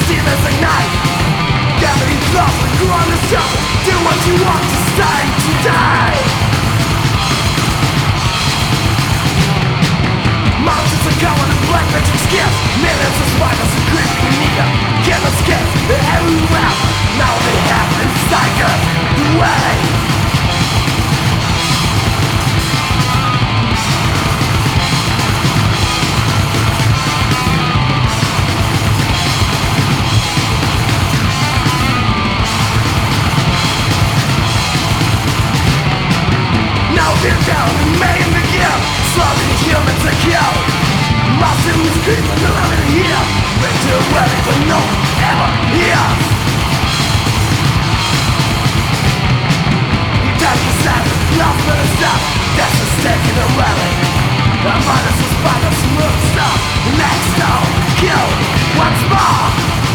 demons ignite. Gravity lost, the ground is up. Do what you want to stay today. Mountains are covered in black magic skins. Millions of spiders are creeping near. Killer skins, they're everywhere. Now they have been staggered away. They're down and made the gear. Slaughtering humans are killed. Monsters is creeping around in here. Into a wedding but no one ever hears. You take your side, not for the stuff. That's a stake in the rally. The minus is by the smooth stuff. Next down, kill once more.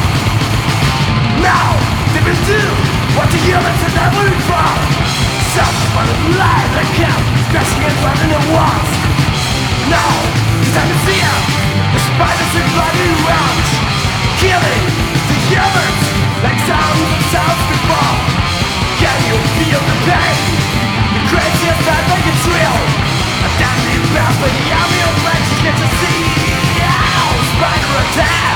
Now, they will do what the humans have never before. Something for the light that count, crashing and running at once. Now, it's time to see it. The spiders are bloody round, killing the humans like sounds of sounds before. Can you feel the pain? The craziest night like a thrill. A deadly bound by the army of legends. Get to see how spider attack.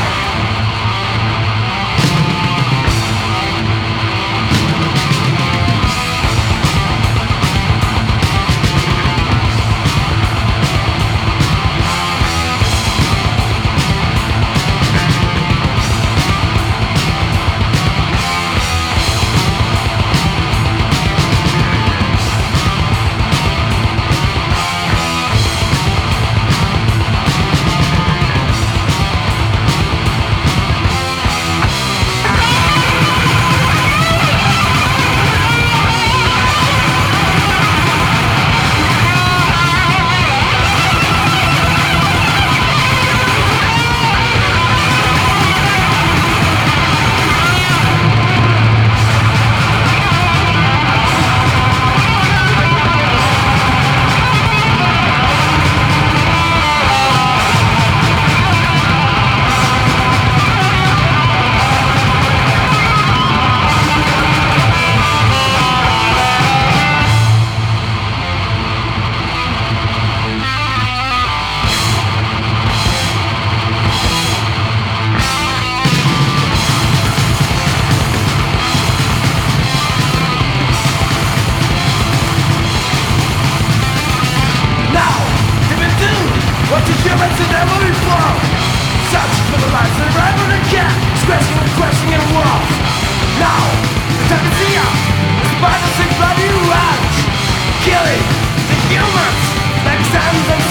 What the humans have never before. Searching for the lights and rival again. Scratching and crashing in walls. Now, the time is here. The spiders and bloody rats. Killing the humans like sands and